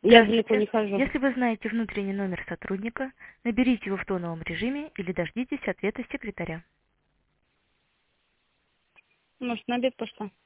Я далеко не хожу. Если вы знаете внутренний номер сотрудника, наберите его в тоновом режиме или дождитесь ответа секретаря. Может, на обед пошла?